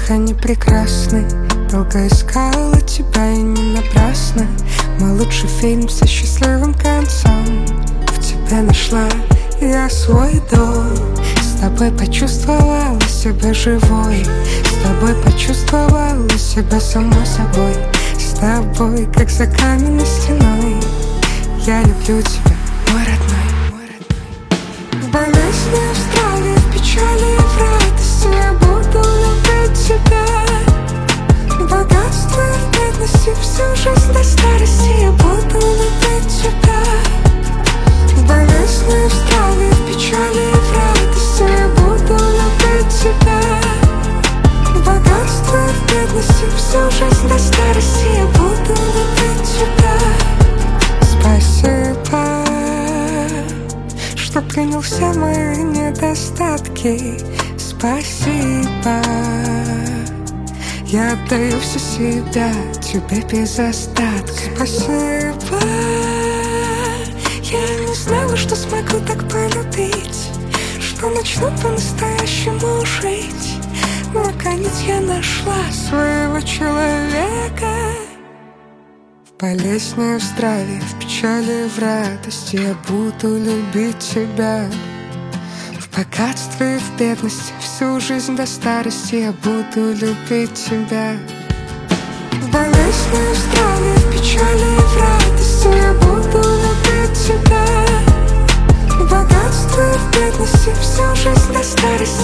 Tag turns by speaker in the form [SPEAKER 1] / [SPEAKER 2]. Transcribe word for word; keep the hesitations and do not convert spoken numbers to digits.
[SPEAKER 1] всех они прекрасны. Долго искала тебя и не напрасно. Мой лучший фильм со счастливым концом. В тебе нашла я свой дом. С тобой почувствовала себя живой. С тобой почувствовала себя самой собой. С тобой, как за каменной стеной. Я люблю тебя, мой родной. В болезни, в страве, в печали, в радости я буду любить тебя. В богатстве, в бедности, всю жизнь до старости я буду любить тебя. В болезни, в страве, в печали, в радости я буду любить тебя. В богатстве, в бедности, всю жизнь до старости я буду любить тебя. Спасибо, что принял все мои недостатки. Спасибо, я отдаю все себя тебе без остатка. Спасибо, я не знала, что смогу так полюбить, что начну по-настоящему жить. Но наконец я нашла своего человека. В болезни, в здравии, в печали, в радости я буду любить тебя. В богатстве и в бедности, всю жизнь до старости я буду любить тебя. В болезни, в здравии, в печали, в радости я буду любить тебя. В богатстве и в бедности, всю жизнь до старости